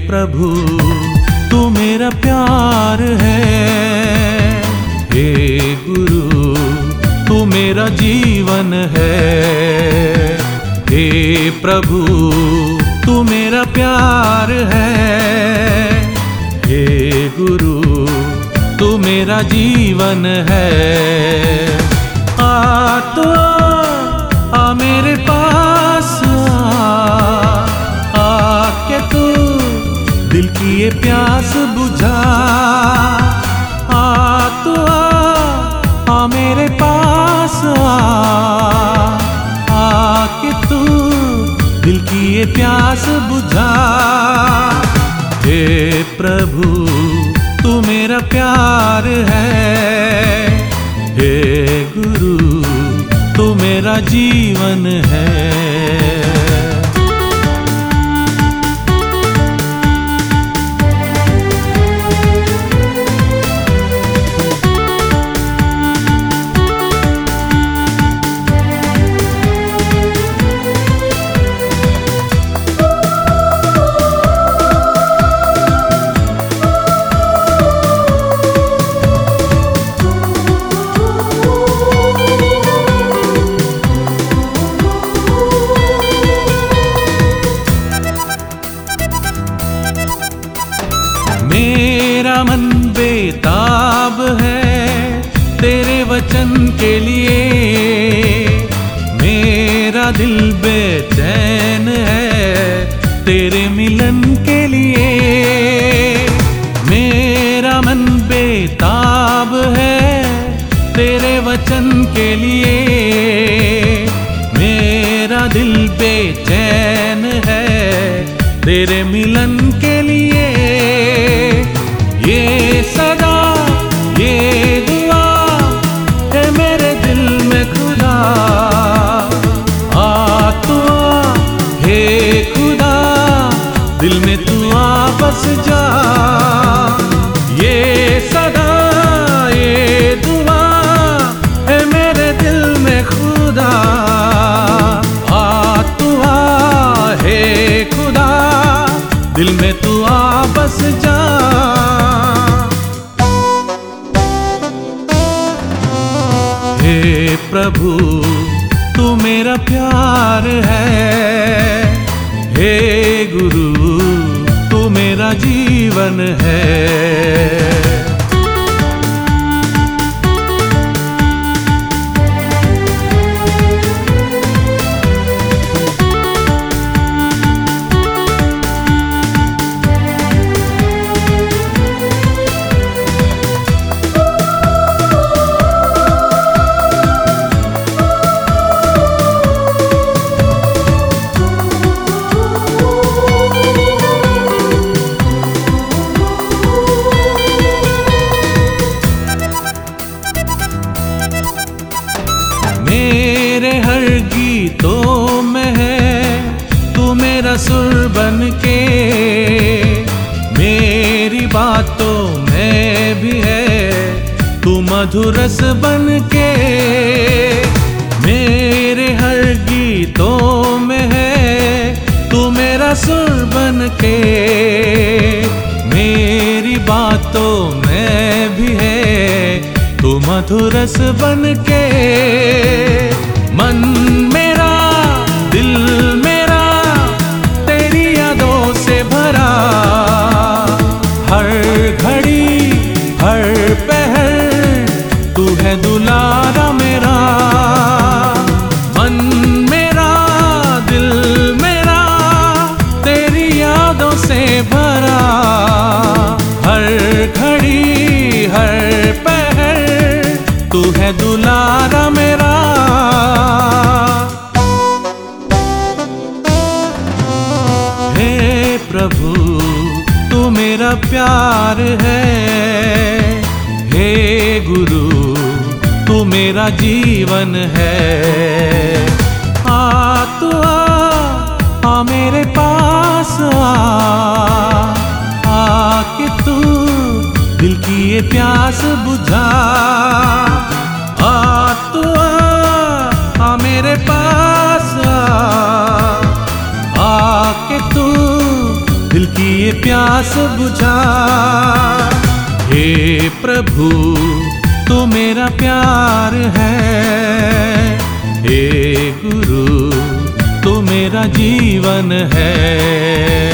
प्रभु तू मेरा प्यार है, हे गुरु तू मेरा जीवन है, हे प्रभु तू मेरा प्यार है, हे गुरु तू मेरा जीवन है। आ तो आ मेरे पास आके तू दिल की ये प्यास बुझा। आ तो आ मेरे पास आके तू दिल की ये प्यास बुझा। हे प्रभु तू मेरा प्यार है, हे गुरु तू मेरा जीवन है। मेरा मन बेताब है तेरे वचन के लिए, मेरा दिल बेचैन है तेरे मिलन के लिए। मेरा मन बेताब है तेरे वचन के लिए, मेरा दिल बेचैन है तेरे मिलन के लिए। ये सदा ये दुआ है मेरे दिल में खुदा। आ तू आ हे खुदा दिल में तू आ बस जा। ये सदा ये दुआ है मेरे दिल में खुदा। आ तू आ हे खुदा दिल में तू आ बस जा। हे प्रभु तू मेरा प्यार है, हे गुरु तू मेरा जीवन है। मेरे हर गीतों में है तू मेरा सुर बन के, मेरी बातों में भी है तू मधुर रस बन के। मेरे हर गीतों में है तू मेरा सुर बन के, मेरी बातों में भी है तू मधुर रस बन के। मन मेरा दिल मेरा तेरी यादों से भरा, हर घड़ी हर पहर तू है दुलारा मेरा। मन मेरा दिल मेरा तेरी यादों से भरा, हर घड़ी हर पहर तू है दुलारा मेरा। हे प्रभु तू मेरा प्यार है, हे गुरु तू मेरा जीवन है। आ तू आ मेरे पास आके तू दिल की ये प्यास बुझा। आ तू आ मेरे पास आके तू दिल की ये प्यास बुझा। हे प्रभु तू मेरा प्यार है, हे गुरु तू मेरा जीवन है।